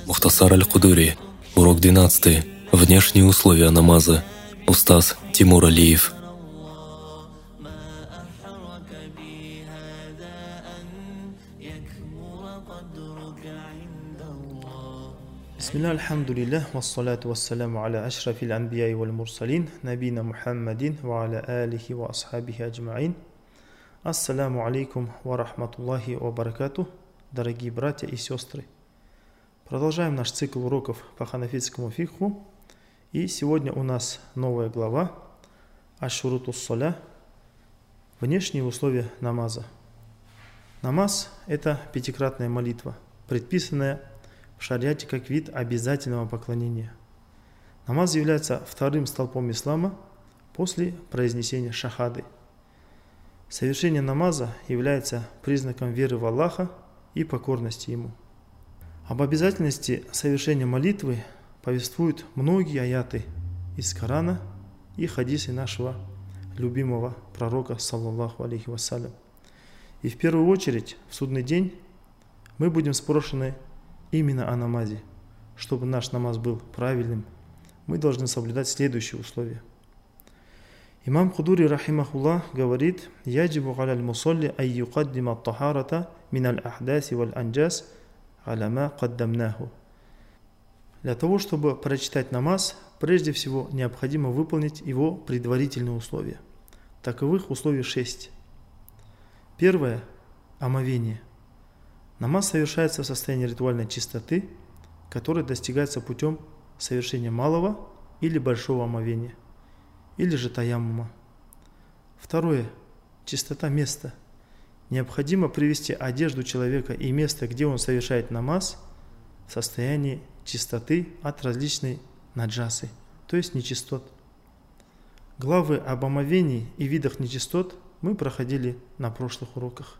Мухтасар Аль-Кудури. Урок 12. Внешние условия намаза. Устаз Тимур Алиев. Бисмилля, альхамдулиллах, вассалату вассаляму аля ашрафил анбияи валь мурсалин, набина Мухаммадин ва аля алихи ва асхабихи аджмаин. Ассаляму алейкум ва рахматуллахи ва баракатух, дорогие братья и сестры. Продолжаем наш цикл уроков по ханафитскому фикху. И сегодня у нас новая глава Аш-Шурутус Соля. Внешние условия намаза. Намаз – это пятикратная молитва, предписанная в шариате как вид обязательного поклонения. Намаз является вторым столпом ислама после произнесения шахады. Совершение намаза является признаком веры в Аллаха и покорности Ему. Об обязательности совершения молитвы повествуют многие аяты из Корана и хадисы нашего любимого пророка, саллаллаху алейхи вассалям. И в первую очередь в судный день мы будем спрошены именно о намазе. Чтобы наш намаз был правильным, мы должны соблюдать следующие условия. Имам Кудури, рахимахуллах, говорит: «Яджибу аля аль-мусалли ай юкаддима ат-тахарата мин аль-ахдаси валь-анджас аля ма каддамнаху». Для того, чтобы прочитать намаз, прежде всего необходимо выполнить его предварительные условия. Таковых условий 6. Первое – омовение. Намаз совершается в состоянии ритуальной чистоты, которая достигается путем совершения малого или большого омовения, или же таяммума. Второе – чистота места. Необходимо привести одежду человека и место, где он совершает намаз, в состоянии чистоты от различной наджасы, то есть нечистот. Главы об омовении и видах нечистот мы проходили на прошлых уроках.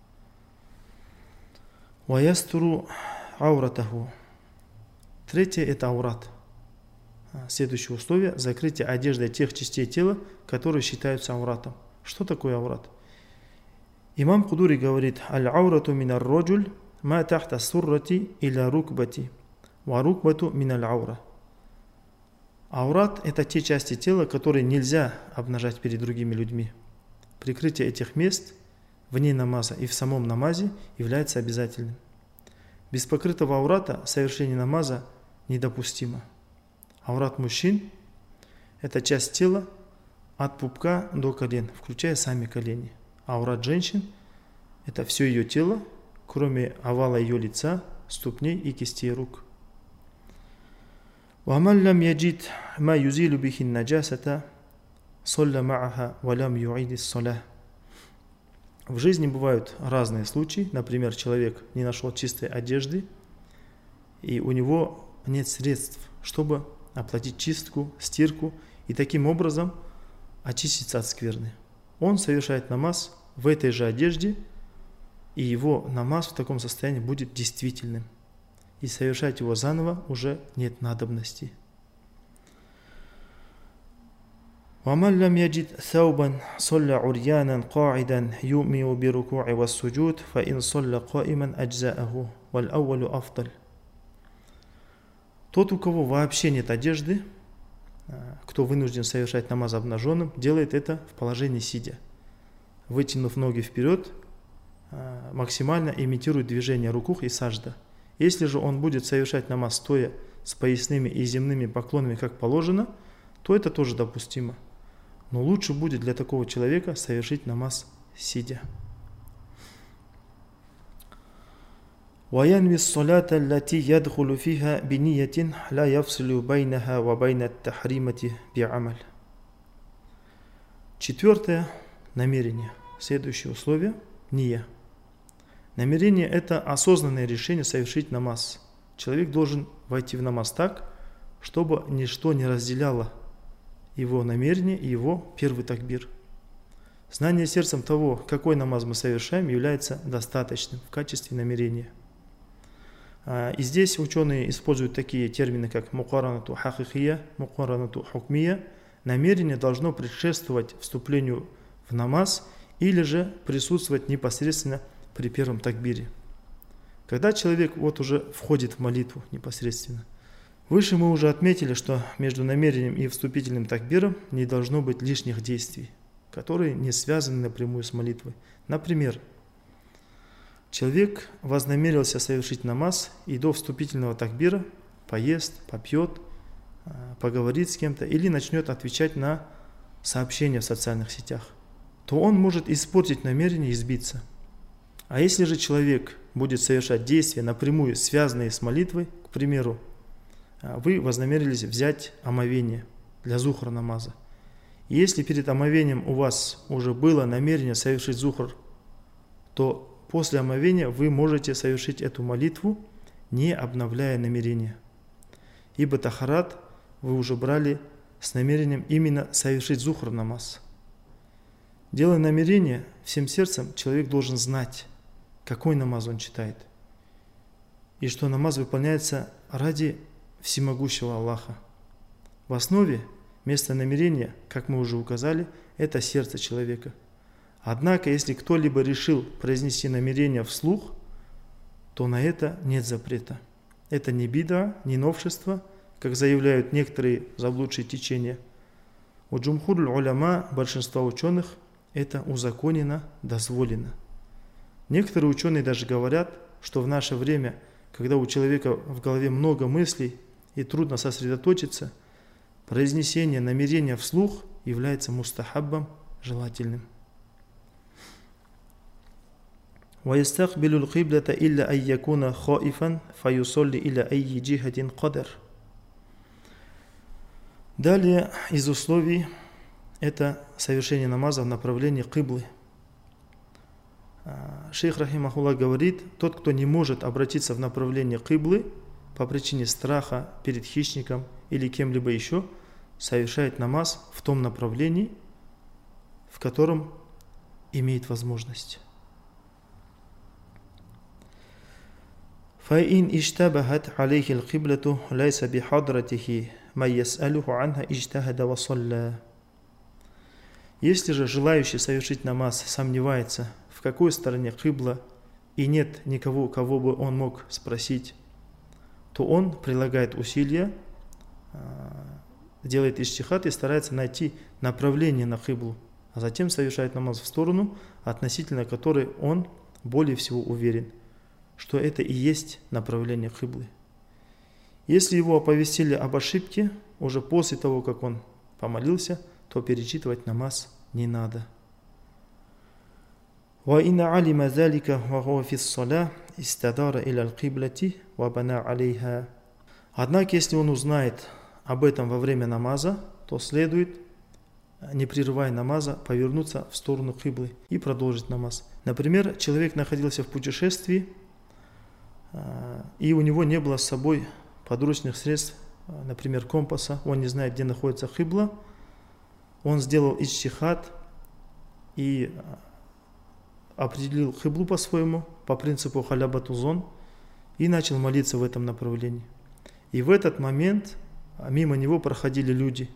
Ваястуру ауратаху. Третье – это аурат. Следующее условие – закрытие одеждой тех частей тела, которые считаются ауратом. Что такое аурат? Имам Кудури говорит: «Аль-аурату минар роджуль ма тахта суррати иля рукбати, ва рукбату миналь аура». Аурат – это те части тела, которые нельзя обнажать перед другими людьми. Прикрытие этих мест вне намаза и в самом намазе является обязательным. Без покрытого аурата совершение намаза недопустимо. Аурат мужчин – это часть тела от пупка до колен, включая сами колени. Аурат женщин – это все ее тело, кроме овала ее лица, ступней и кистей рук. وَمَنْ لَمْ يَجِدْ مَا يُزِيلُ بِهِ النَّجَاسَةَ صَلَّ مَعَهَا وَلَمْ يُعِيدِ الصَّلَاةَ. В жизни бывают разные случаи. Например, человек не нашел чистой одежды, и у него нет средств, чтобы оплатить чистку, стирку и таким образом очиститься от скверны. Он совершает намаз в этой же одежде, и его намаз в таком состоянии будет действительным. И совершать его заново уже нет надобности. وَمَنْ لَمْ يَجِدْ ثَوْبًا صَلَّ عُرْيَانًا قَاعِدًا يُؤْمِنُ بِرُكُوعِ وَالسُّجُودِ فَإِنْ صَلَّ قَائِمًا أَجْزَأَهُ وَالْأَوَّلُ أَفْضَلُ. Тот, у кого вообще нет одежды, кто вынужден совершать намаз обнаженным, делает это в положении сидя, вытянув ноги вперед, максимально имитирует движение рукух и сажда. Если же он будет совершать намаз стоя с поясными и земными поклонами, как положено, то это тоже допустимо. Но лучше будет для такого человека совершить намаз сидя. وَيَنْوِي الصَّلَاةَ الَّتِي يَدْخُلُ فِيهَا بِنِيَّةٍ لَا يَفْصِلُ بَيْنَهَا وَبَيْنَ التَّحْرِيمَةِ بِعَمَلٍ. Четвертое – намерение. Следующее условие – ния. Намерение – это осознанное решение совершить намаз. Человек должен войти в намаз так, чтобы ничто не разделяло его намерение и его первый такбир. Знание сердцем того, какой намаз мы совершаем, является достаточным в качестве намерения. И здесь ученые используют такие термины, как мукаранату хакихия, мукаранату хукмия. Намерение должно предшествовать вступлению в намаз или же присутствовать непосредственно при первом такбире. Когда человек вот уже входит в молитву непосредственно, выше мы уже отметили, что между намерением и вступительным такбиром не должно быть лишних действий, которые не связаны напрямую с молитвой. Например, человек вознамерился совершить намаз и до вступительного такбира поест, попьет, поговорит с кем-то или начнет отвечать на сообщения в социальных сетях, то он может испортить намерение и сбиться. А если же человек будет совершать действия напрямую связанные с молитвой, к примеру, вы вознамерились взять омовение для зухр намаза. И если перед омовением у вас уже было намерение совершить зухр, то после омовения вы можете совершить эту молитву, не обновляя намерение. Ибо тахарат вы уже брали с намерением именно совершить зухр намаз. Делая намерение, всем сердцем человек должен знать, какой намаз он читает, и что намаз выполняется ради всемогущего Аллаха. В основе место намерения, как мы уже указали, это сердце человека. Однако, если кто-либо решил произнести намерение вслух, то на это нет запрета. Это не бида, не новшество, как заявляют некоторые заблудшие течения. У джумхур уляма, большинства ученых, это узаконено, дозволено. Некоторые ученые даже говорят, что в наше время, когда у человека в голове много мыслей и трудно сосредоточиться, произнесение намерения вслух является мустахаббом, желательным. وَيَسْتَقْبِلُ الْقِبْلَةَ إِلَّا أَنْ يَكُونَ خَائِفًا فَيُصَلِّ إِلَى أَيِّ جِهَةٍ قَدَرٍ. Далее из условий это совершение намаза в направлении киблы. Шейх рахимахуллах говорит, тот, кто не может обратиться в направление киблы по причине страха перед хищником или кем-либо еще, совершает намаз в том направлении, в котором имеет возможность. فَإِنْ اشْتَبَهَتْ عَلَيْهِ الْقِبْلَةُ لَيْسَ بِحَضْرَتِهِ مَنْ يَسْأَلُهُ عَنْهَا اجْتَهَدَ وَصَلَّى. Если же желающий совершить намаз сомневается, в какой стороне кибла, и нет никого, кого бы он мог спросить, то он прилагает усилия, делает иджтихад и старается найти направление на киблу, а затем совершает намаз в сторону, относительно которой он более всего уверен, что это и есть направление киблы. Если его оповестили об ошибке уже после того, как он помолился, то перечитывать намаз не надо. وَإِنَّ عَلِمَ ذَلِكَ وَهُوَ فِي الصَّلَاةِ اسْتَدَارَ إِلَى الْقِبْلَةِ وَبَنَى عَلَيْهَا. Однако, если он узнает об этом во время намаза, то следует, не прерывая намаза, повернуться в сторону киблы и продолжить намаз. Например, человек находился в путешествии, и у него не было с собой подручных средств, например, компаса, он не знает, где находится кибла, он сделал иджтихад и определил киблу по-своему, по принципу халябатузон, и начал молиться в этом направлении. И в этот момент мимо него проходили люди.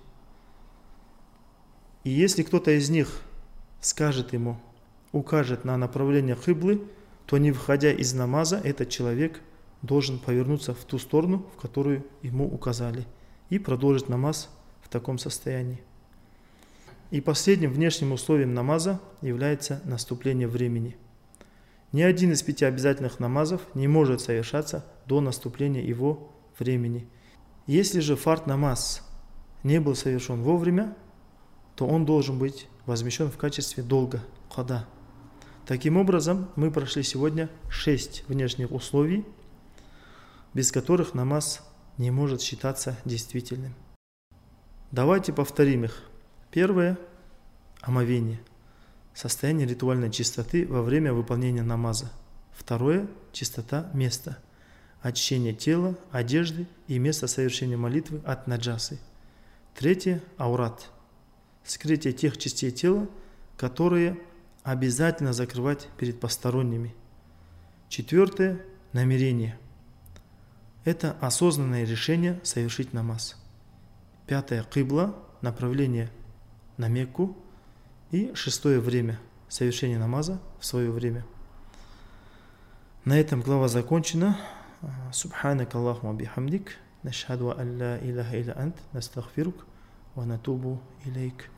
И если кто-то из них скажет ему, укажет на направление киблы, то не выходя из намаза, этот человек должен повернуться в ту сторону, в которую ему указали, и продолжить намаз в таком состоянии. И последним внешним условием намаза является наступление времени. Ни один из 5 обязательных намазов не может совершаться до наступления его времени. Если же фард намаз не был совершен вовремя, то он должен быть возмещен в качестве долга, када. Таким образом, мы прошли сегодня 6 внешних условий, без которых намаз не может считаться действительным. Давайте повторим их. Первое – омовение, состояние ритуальной чистоты во время выполнения намаза. Второе – чистота места, очищение тела, одежды и места совершения молитвы от наджасы. Третье – аурат, скрытие тех частей тела, которые обязательно закрывать перед посторонними. Четвертое – намерение. Это осознанное решение совершить намаз. Пятое – кибла, направление на Мекку. И 6 время совершения намаза в свое время. На этом глава закончена. Субханак Аллахума бихамдик. Нашхаду ан ла илаха илля ант. Настагфирук. Ва натубу илейк.